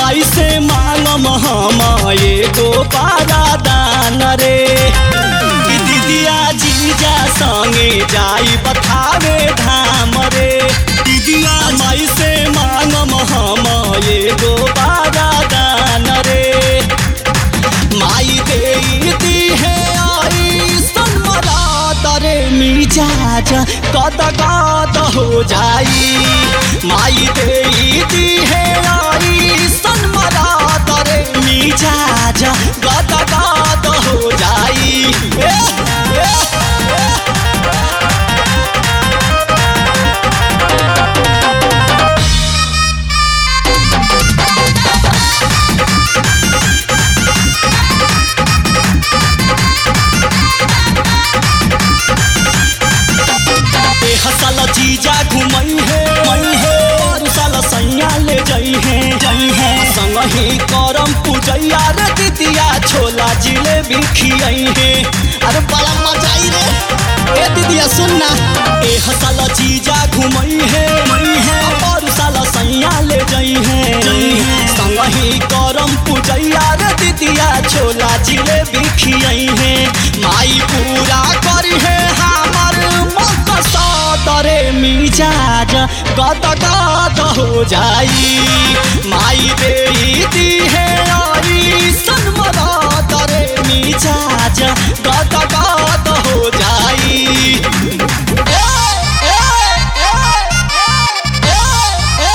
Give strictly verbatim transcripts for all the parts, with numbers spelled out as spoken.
माई से मांगम हम एगो पारादान रे कि दीदिया जीजा संगे जाई बथावे धाम रे। दीदिया माई से मांगम हम एगो पारादान रे माई देती है आई सनमरात रे मिजाज कद कद हो जाई। माई देती है आई सनमरात रे मिजाज कद कद हो जाई। ए, ए, ए, हसल जीजा घुमई है मई है और साल सैया ले जई है जई है संग ही करम पूजैया रे दीदिया छोला जिलेबी खियई है। अरे बड़ा मजा आई रे ए दीदिया सुनना ए हसल जीजा घुमई है मई है और साल सैया ले जई है जई है संग ही करम पूजैया रे दीदिया छोला जिलेबी खियई है। माई पूरा करी है हमर तरे मिजाज गद गद हो जाई। माई देती है आई सनमरात रे मिजाज गद गद हो जाई। ए, ए, ए, ए, ए,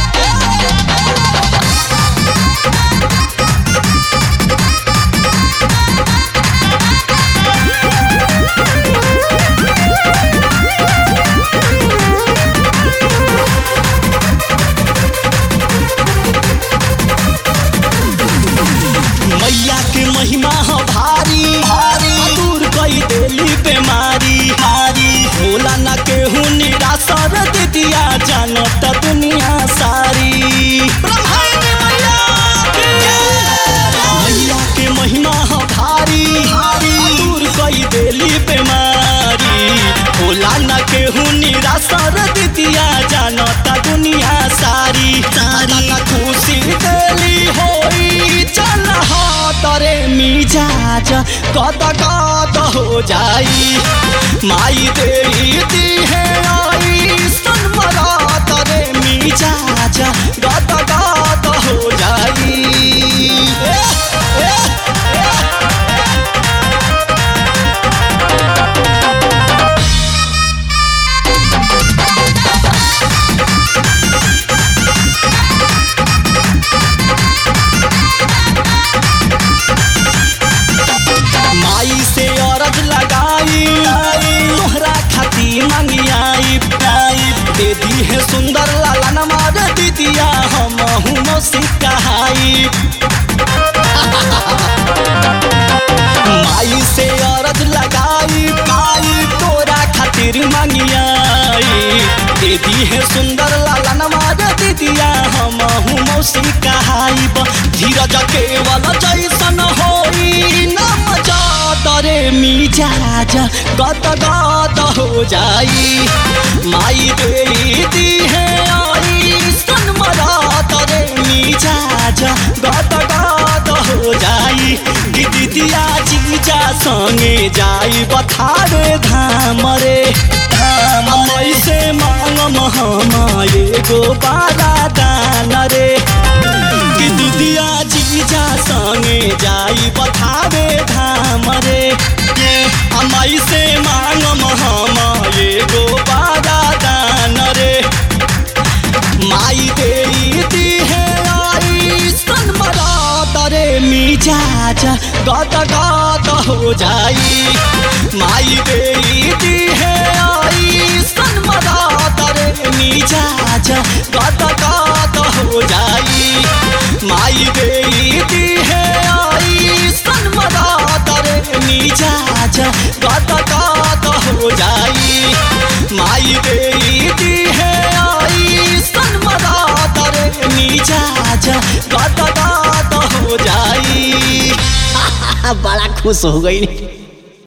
मैया के महिमा ह भारी भारी दूर कई देली बेमारी हारी होला न केहू निराशा रे दीदिया जानत दुनिया सारी। ब्रह्मांडी मैया की मैया के महिमा ह भारी भारी दूर कई देली बेमारी होला न केहू निराशा रे दीदिया जानत दुनिया सारी सारी खुशी देली होई चल तरे मिजाज कद कद हो जाई। माई देती है आई सनमरात रे मिजाज कद कद हो जाई। ए, ए, ए, माई से अरज लगाई तोहरा खाती मंगियाई दे दी है सुंदर लाला नमाज दीदिया हम हूँ सिकाई। माई से अरज लगाई पाई तोरा खातिर मंगियाई दे दी है सुंदर लाला नमाज दीदिया हम हूँ सिकाई। धीरज केवल जैसन होई न मजा तरे मिजाज गद गद हो जाई। माई देती है आई सनमरात रे मिजाज गद गद हो जाई। दीदिया जीजा संगे जाई बथावे धाम रे धाम मई से मांगम हम एगो पारादान रे कि दीदिया जीजा संगे जाई बथावे धाम रे। माई से मांगम हम एगो पारादान रे माई देती है आई सनमरात रे मिजाज गद गद हो जाई। माई देती है आई सनमरात रे मिजाज गद गद हो जाई। माई देती है आई सनमरात रे मिजाज गद गद हो जाई। माई देती है आई सनमरात रे मिजाज गद गद हो जाई। बड़ा खुश हो गई।